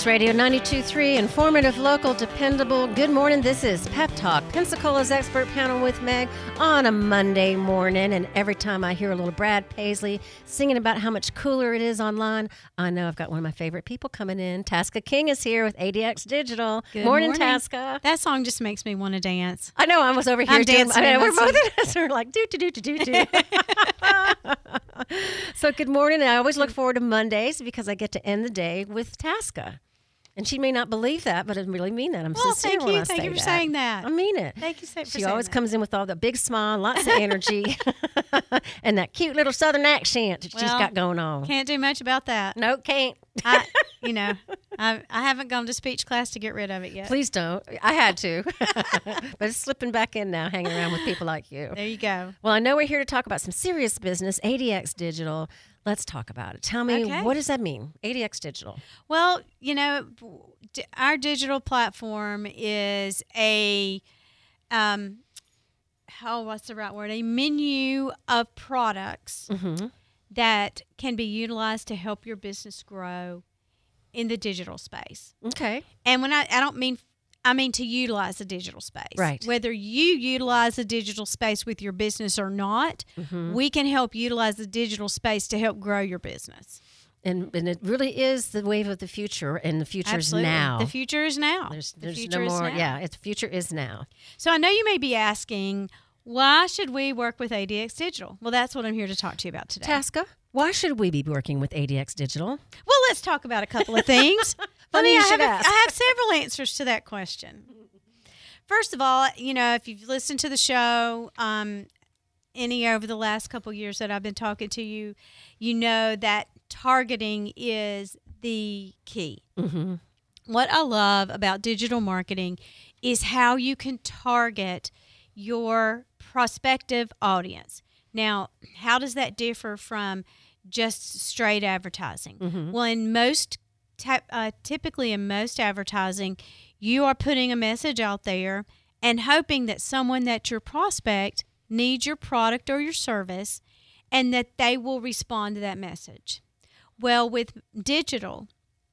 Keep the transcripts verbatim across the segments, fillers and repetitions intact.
News Radio ninety-two point three, informative, local, dependable. Good morning. This is Pep Talk, Pensacola's expert panel with Meg on a Monday morning. And every time I hear a little Brad Paisley singing about how much cooler it is online, I know I've got one of my favorite people coming in. Tasca King is here with A D X Digital. Good morning, morning, Tasca. That song just makes me want to dance. I know. I was over here I'm doing. dancing I mean, in we're my both of us are like do do do do do do. So good morning. I always look forward to Mondays because I get to end the day with Tasca. And she may not believe that, but I really mean that. I'm well, sincere thank when you. I Thank say you for that. saying that. I mean it. Thank you for She saying always that. comes in with all the big smile, lots of energy, and that cute little Southern accent that she's Well, got going on. Can't do much about that. No, can't. I, you know, I, I haven't gone to speech class to get rid of it yet. Please don't. I had to. But it's slipping back in now, hanging around with people like you. There you go. Well, I know we're here to talk about some serious business, A D X Digital. Let's talk about it. Tell me, Okay. what does that mean, A D X Digital? Well, you know, d- our digital platform is a, um, how what's the right word? A menu of products Mm-hmm. that can be utilized to help your business grow in the digital space. Okay. And when I, I don't mean, I mean to utilize the digital space. Right. Whether you utilize the digital space with your business or not, Mm-hmm. we can help utilize the digital space to help grow your business. And and it really is the wave of the future, and the future Absolutely. is now. The future is now. There's the there's future no is more. now. Yeah, it's the future is now. So I know you may be asking, why should we work with A D X Digital? Well, that's what I'm here to talk to you about today. Tasca, why should we be working with A D X Digital? Well, let's talk about a couple of things. Funny you I should have, a- ask. I have several answers to that question. First of all, you know, if you've listened to the show um, any over the last couple of years that I've been talking to you, you know that targeting is the key. Mm-hmm. What I love about digital marketing is how you can target your prospective audience. Now, how does that differ from just straight advertising? Mm-hmm. Well, in most, ta- uh, typically in most advertising, you are putting a message out there and hoping that someone that your prospect needs your product or your service and that they will respond to that message. Well, with digital,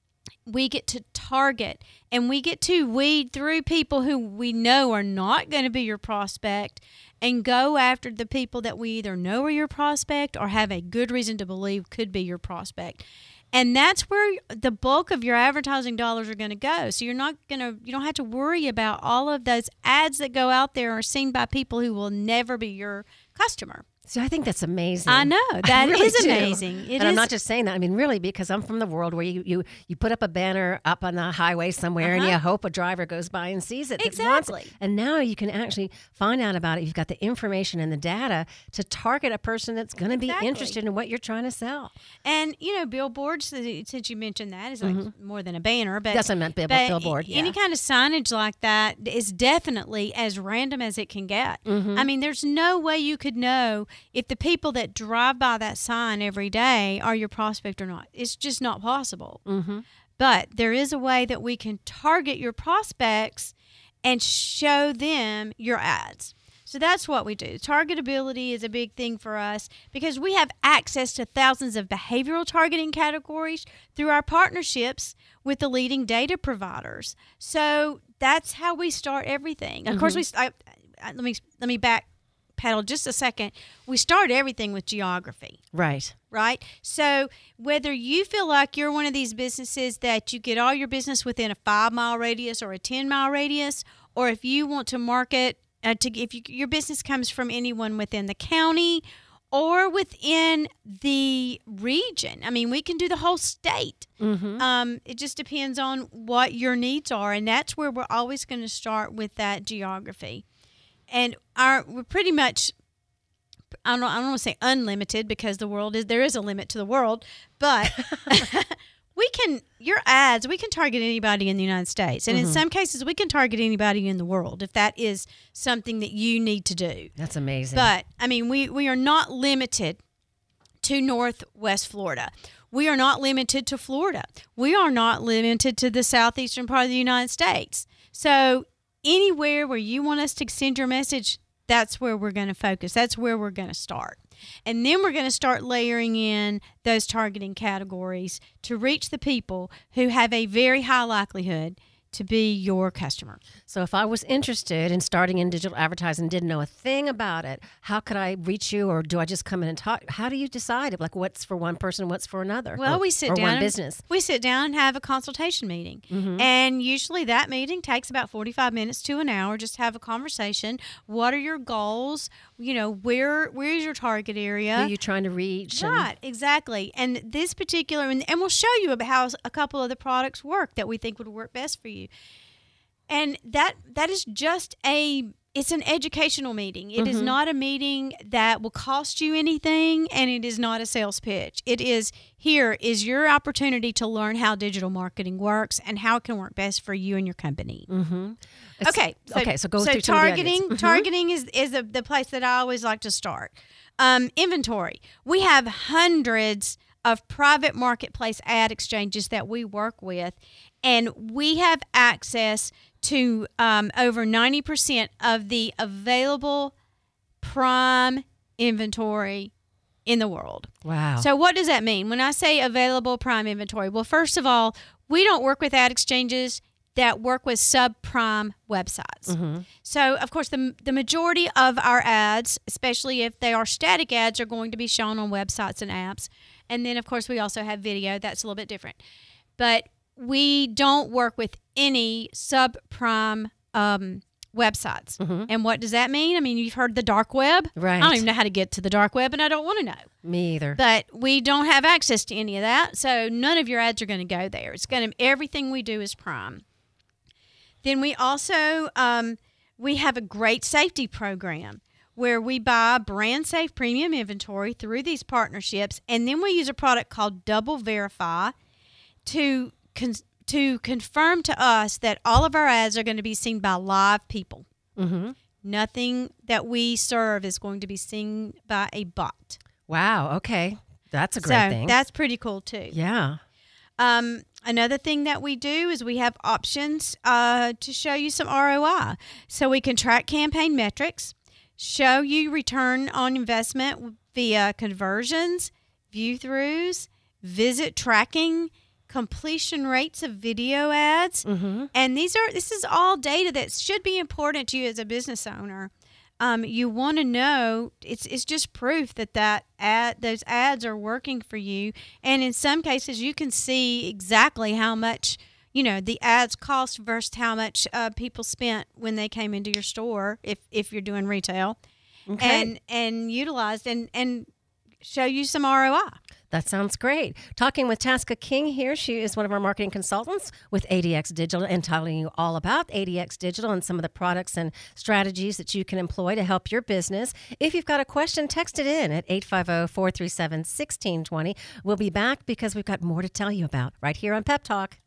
we get to target and we get to weed through people who we know are not going to be your prospect and go after the people that we either know are your prospect or have a good reason to believe could be your prospect. And that's where the bulk of your advertising dollars are going to go. So you're not going to, you don't have to worry about all of those ads that go out there or seen by people who will never be your customer. So I think that's amazing. I know. That I really is do. amazing. It and I'm is- not just saying that. I mean, really, because I'm from the world where you, you, you put up a banner up on the highway somewhere and Uh-huh. you hope a driver goes by and sees it. that wants it. Exactly. And now you can actually find out about it. You've got the information and the data to target a person that's going to be Exactly. interested in what you're trying to sell. And, you know, billboards, since you mentioned that, is like more than a banner. But, Yes, I meant bill- but billboard, yeah. Any kind of signage like that is definitely as random as it can get. Mm-hmm. I mean, there's no way you could know if the people that drive by that sign every day are your prospect or not. It's just not possible. Mm-hmm. But there is a way that we can target your prospects and show them your ads. So that's what we do. Targetability is a big thing for us because we have access to thousands of behavioral targeting categories through our partnerships with the leading data providers. So that's how we start everything. Of Mm-hmm. course, we I, I, let me let me back pedal just a second. We start everything with geography. Right. Right? So whether you feel like you're one of these businesses that you get all your business within a five mile radius or a ten mile radius, or if you want to market, uh, to if you, your business comes from anyone within the county or within the region. I mean, we can do the whole state. Mm-hmm. Um, it just depends on what your needs are. And that's where we're always going to start with that geography. And our we're pretty much, I don't, I don't want to say unlimited because the world is, there is a limit to the world, but we can, your ads, we can target anybody in the United States. And Mm-hmm. in some cases, we can target anybody in the world if that is something that you need to do. That's amazing. But, I mean, we, we are not limited to Northwest Florida. We are not limited to Florida. We are not limited to the southeastern part of the United States. So anywhere where you want us to send your message, that's where we're going to focus. That's where we're going to start. And then we're going to start layering in those targeting categories to reach the people who have a very high likelihood to be your customer. So if I was interested in starting in digital advertising, didn't know a thing about it, how could I reach you, or do I just come in and talk? How do you decide like what's for one person, what's for another? Well, or, we sit or down one and, business. We sit down and have a consultation meeting. Mm-hmm. And usually that meeting takes about forty-five minutes to an hour. Just have a conversation. What are your goals? You know, where where is your target area? Who are you trying to reach? Right, and- exactly. And this particular, and, and we'll show you about how a couple of the products work that we think would work best for you. And that that is just a, it's an educational meeting. It mm-hmm. is not a meeting that will cost you anything, and it is not a sales pitch. It is, here is your opportunity to learn how digital marketing works and how it can work best for you and your company. Mm-hmm. Okay. So, okay, so go so through targeting, mm-hmm. targeting is, is a, the place that I always like to start. Um, inventory. We have hundreds of private marketplace ad exchanges that we work with, and we have access to um, over ninety percent of the available prime inventory in the world. Wow. So what does that mean? When I say available prime inventory, well, first of all, we don't work with ad exchanges that work with subprime websites. Mm-hmm. So, of course, the the majority of our ads, especially if they are static ads, are going to be shown on websites and apps. And then, of course, we also have video. That's a little bit different. But we don't work with any subprime um, websites. Mm-hmm. And what does that mean? I mean, you've heard the dark web. Right. I don't even know how to get to the dark web, and I don't want to know. Me either. But we don't have access to any of that, so none of your ads are going to go there. It's going to, everything we do is prime. Then we also, um, we have a great safety program where we buy brand safe premium inventory through these partnerships, and then we use a product called Double Verify to con- to confirm to us that all of our ads are going to be seen by live people. Mm-hmm. Nothing that we serve is going to be seen by a bot. Wow. Okay. That's a great so thing. That's pretty cool too. Yeah. Um, another thing that we do is we have options uh, to show you some R O I. So we can track campaign metrics, show you return on investment via conversions, view-throughs, visit tracking, completion rates of video ads. Mm-hmm. And these are this is all data that should be important to you as a business owner. Um, you want to know, it's it's just proof that, that ad, those ads are working for you. And in some cases, you can see exactly how much, you know, the ads cost versus how much uh, people spent when they came into your store, if, if you're doing retail, okay. and and utilized and, and show you some R O I. That sounds great. Talking with Tasca King here. She is one of our marketing consultants with A D X Digital, and telling you all about A D X Digital and some of the products and strategies that you can employ to help your business. If you've got a question, text it in at eight five zero, four three seven, one six two zero. We'll be back because we've got more to tell you about right here on Pep Talk.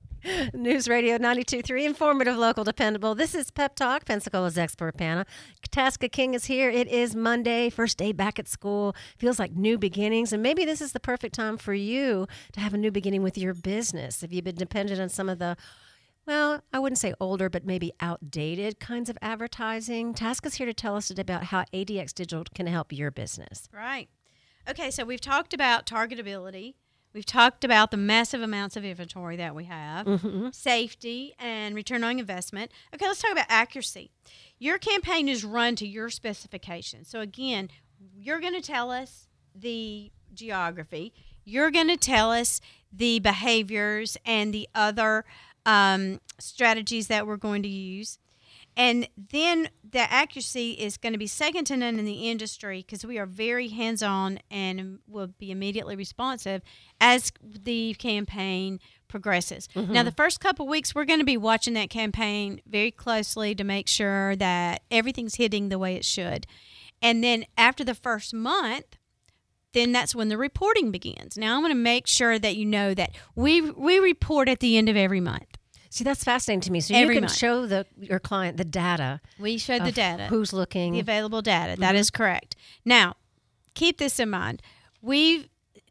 News Radio ninety-two point three, informative, local, dependable. This is Pep Talk, Pensacola's expert panel. Tasca King is here. It is Monday, first day back at school. Feels like new beginnings, and maybe this is the perfect time for you to have a new beginning with your business. If you've been dependent on some of the, well, I wouldn't say older, but maybe outdated kinds of advertising, Tasca's here to tell us today about how A D X Digital can help your business. Right. Okay, so we've talked about targetability. We've talked about the massive amounts of inventory that we have, mm-hmm. safety, and return on investment. Okay, let's talk about accuracy. Your campaign is run to your specifications. So again, you're going to tell us the geography. You're going to tell us the behaviors and the other um, strategies that we're going to use. And then the accuracy is going to be second to none in the industry because we are very hands-on and will be immediately responsive as the campaign progresses. Mm-hmm. Now, the first couple weeks, we're going to be watching that campaign very closely to make sure that everything's hitting the way it should. And then after the first month, then that's when the reporting begins. Now, I'm going to make sure that you know that we we report at the end of every month. See, that's fascinating to me. So Every you can month. show the your client the data. We show the data. Who's looking. The available data. Mm-hmm. That is correct. Now, keep this in mind. We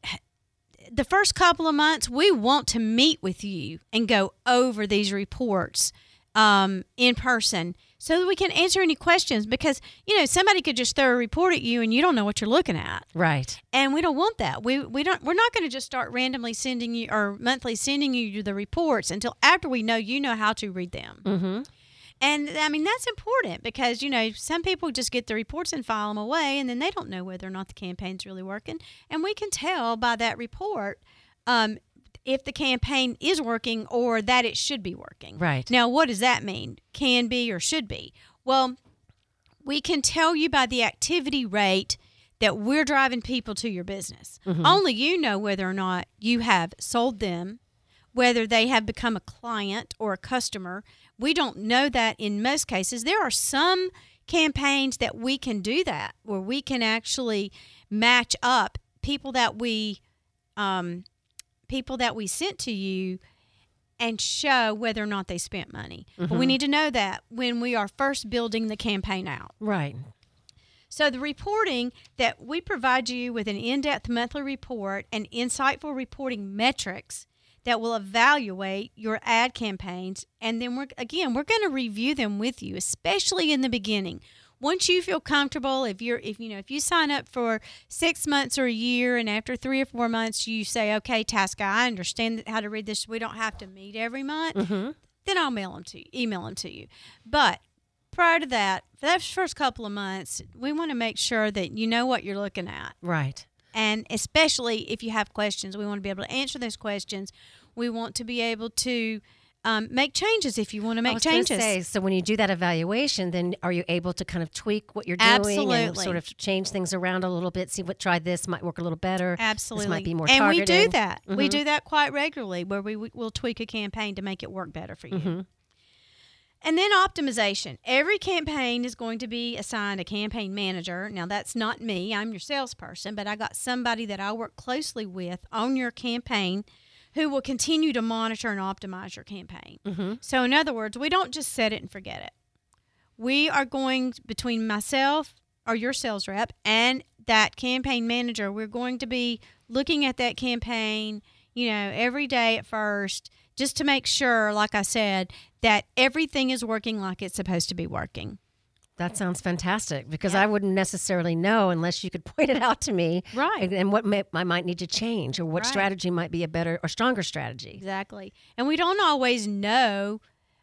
the first couple of months, we want to meet with you and go over these reports um, in person so that we can answer any questions, because, you know, somebody could just throw a report at you and you don't know what you're looking at. Right. And we don't want that. We we don't we're not going to just start randomly sending you or monthly sending you the reports until after we know you know how to read them. Mm-hmm. And I mean, that's important because, you know, some people just get the reports and file them away, and then they don't know whether or not the campaign's really working. And we can tell by that report um, if the campaign is working or that it should be working. Right. Now, what does that mean? Can be or should be? Well, we can tell you by the activity rate that we're driving people to your business. Mm-hmm. Only you know whether or not you have sold them, whether they have become a client or a customer. We don't know that in most cases. There are some campaigns that we can do that, where we can actually match up people that we um, people that we sent to you and show whether or not they spent money. Mm-hmm. But we need to know that when we are first building the campaign out. Right. So the reporting that we provide you with an in-depth monthly report and insightful reporting metrics that will evaluate your ad campaigns. And then we're again, we're going to review them with you, especially in the beginning. Once you feel comfortable, if you're, if you know, if you sign up for six months or a year, and after three or four months you say, "Okay, Tasca, I understand how to read this. We don't have to meet every month." Mm-hmm. Then I'll mail them to you, email them to you. But prior to that, for those first couple of months, we want to make sure that you know what you're looking at. Right. And especially if you have questions, we want to be able to answer those questions. We want to be able to um, make changes if you want to make I was changes. Say, so when you do that evaluation, then are you able to kind of tweak what you're doing Absolutely. and sort of change things around a little bit? See what try this might work a little better. Absolutely. This might be more and targeted. we do that. Mm-hmm. We do that quite regularly, where we will tweak a campaign to make it work better for you. Mm-hmm. And then optimization. Every campaign is going to be assigned a campaign manager. Now, that's not me. I'm your salesperson, but I got somebody that I work closely with on your campaign who will continue to monitor and optimize your campaign. Mm-hmm. So, in other words, we don't just set it and forget it. We are going, between myself or your sales rep and that campaign manager, we're going to be looking at that campaign, you know, every day at first, just to make sure, like I said, that everything is working like it's supposed to be working. That sounds fantastic, because yeah. I wouldn't necessarily know unless you could point it out to me. Right. And, and what may, I might need to change, or what right. strategy might be a better or stronger strategy. Exactly. And we don't always know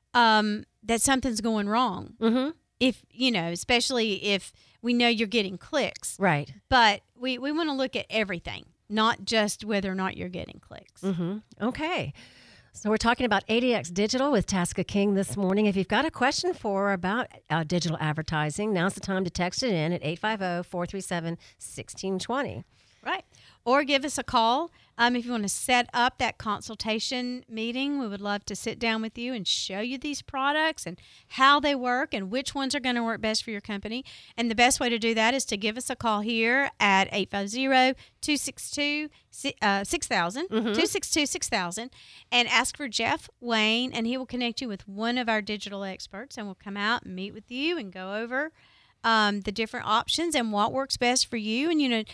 um, that something's going wrong. Mm-hmm. If, you know, especially if we know you're getting clicks. Right. But we, we want to look at everything, not just whether or not you're getting clicks. Mm-hmm. Okay. So we're talking about A D X Digital with Tasca King this morning. If you've got a question for or about uh, digital advertising, now's the time to text it in at eight five zero, four three seven, one six two zero. Right. Or give us a call. Um, if you want to set up that consultation meeting, we would love to sit down with you and show you these products and how they work and which ones are going to work best for your company. And the best way to do that is to give us a call here at eight five zero, two six two, six thousand, mm-hmm. two six two, six thousand, and ask for Jeff Wayne, and he will connect you with one of our digital experts, and we'll come out and meet with you and go over um, the different options and what works best for you. And, you know,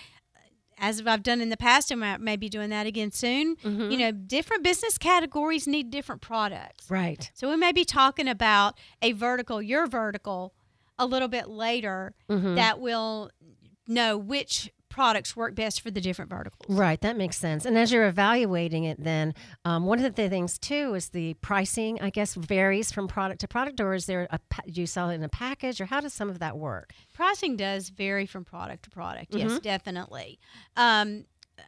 as I've done in the past, and I may be doing that again soon, mm-hmm. you know, different business categories need different products. Right. So we may be talking about a vertical, your vertical, a little bit later mm-hmm. that will know which products work best for the different verticals. Right, that makes sense. And as you're evaluating it then, um, one of the things too is the pricing, I guess, varies from product to product, or is there a, do you sell it in a package, or how does some of that work? Pricing does vary from product to product, yes, mm-hmm. definitely. Um,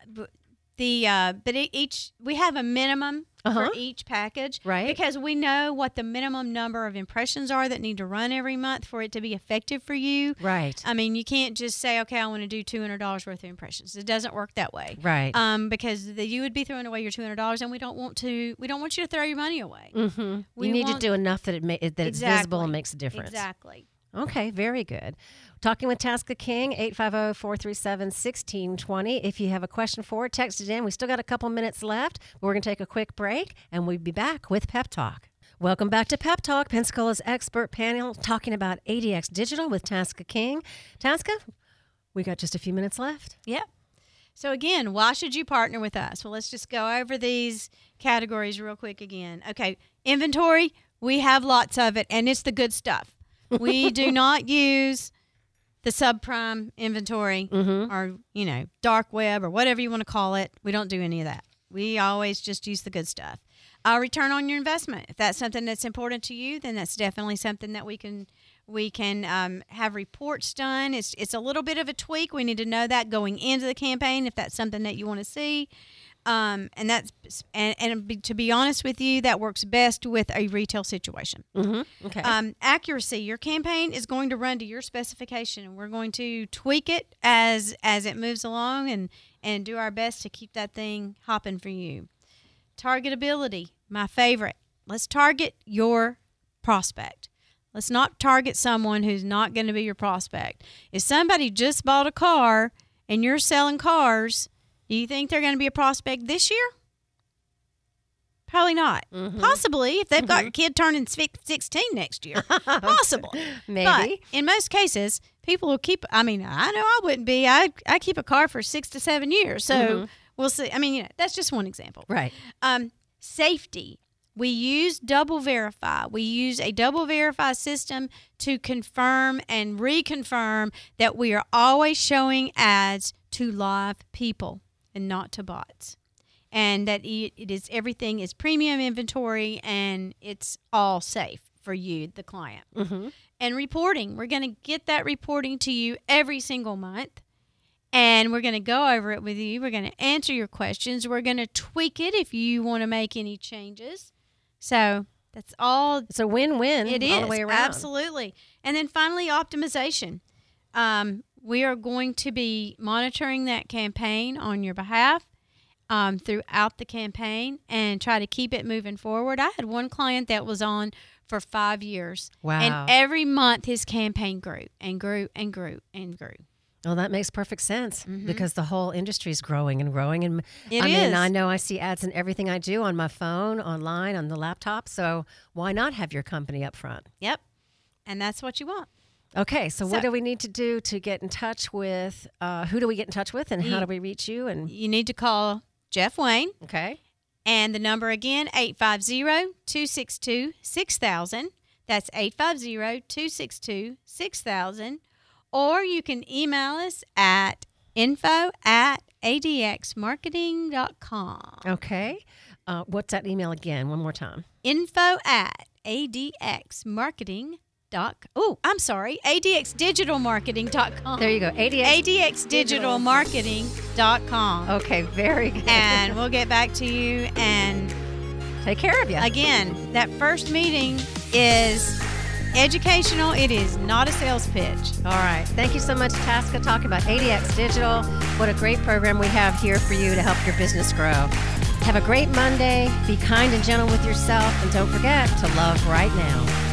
the uh, but each, we have a minimum uh-huh. for each package, right? Because we know what the minimum number of impressions are that need to run every month for it to be effective for you. Right. I mean, you can't just say, okay, I want to do two hundred dollars worth of impressions. It doesn't work that way. Right. Um, because the, you would be throwing away your two hundred dollars, and we don't want to. We don't want you to throw your money away. Mm-hmm. We you need want, to do enough that it ma- that exactly, it's visible and makes a difference. Exactly. Okay, very good. Talking with Tasca King, eight five zero, four three seven, one six two zero. If you have a question for it, text it in. We still got a couple minutes left. We're going to take a quick break, and we'll be back with Pep Talk. Welcome back to Pep Talk, Pensacola's expert panel, talking about A D X Digital with Tasca King. Tasca, we got just a few minutes left. Yep. So again, why should you partner with us? Well, let's just go over these categories real quick again. Okay, inventory, we have lots of it, and it's the good stuff. We do not use the subprime inventory Mm-hmm. or, you know, dark web or whatever you want to call it. We don't do any of that. We always just use the good stuff. Uh, return on your investment. If that's something that's important to you, then that's definitely something that we can we can um, have reports done. It's it's a little bit of a tweak. We need to know that going into the campaign if that's something that you want to see. Um, and that's and, and be, to be honest with you, that works best with a retail situation. Mm-hmm. Okay. Um, accuracy. Your campaign is going to run to your specification, and we're going to tweak it as as it moves along, and and do our best to keep that thing hopping for you. Targetability, my favorite. Let's target your prospect. Let's not target someone who's not going to be your prospect. If somebody just bought a car and you're selling cars, do you think they're going to be a prospect this year? Probably not. Mm-hmm. Possibly, if they've Mm-hmm. got a kid turning sixteen next year. Possible. Maybe. But in most cases, people will keep, I mean, I know I wouldn't be. I I keep a car for six to seven years. So Mhm. we'll see. I mean, you know, that's just one example. Right. Um, safety. We use Double Verify. We use a Double Verify system to confirm and reconfirm that we are always showing ads to live people and not to bots. And that it, it is everything is premium inventory and it's all safe for you, the client. Mm-hmm. And reporting. We're going to get that reporting to you every single month. And we're going to go over it with you. We're going to answer your questions. We're going to tweak it if you want to make any changes. So that's all. It's a win-win It all is. the way around. Absolutely. And then finally, optimization. Um, we are going to be monitoring that campaign on your behalf um, throughout the campaign and try to keep it moving forward. I had one client that was on for five years. Wow. And every month his campaign grew and grew and grew and grew. Well, that makes perfect sense Mhm. because the whole industry is growing and growing. And It I is. mean, I know I see ads in everything I do on my phone, online, on the laptop. So why not have your company up front? Yep. And that's what you want. Okay, so, So- what do we need to do to get in touch with? Uh, who do we get in touch with, and how You- do we reach you? And You need to call Jeff Wayne. okay, And the number again, eight five zero, two six two, six thousand. That's eight five zero, two six two, six thousand. Or you can email us at info at a d x marketing dot com. okay. Uh, what's that email again? One more time. Info at a d x marketing dot com. Oh, I'm sorry, a d x digital marketing dot com. There you go. A D X. a d x digital marketing dot com. Okay, very good. And we'll get back to you. And take care of you. again, that first meeting is educational. It is not a sales pitch. All right. Thank you so much, Tasca, talking about A D X Digital. What a great program we have here for you to help your business grow. Have a great Monday. Be kind and gentle with yourself. And don't forget to love right now.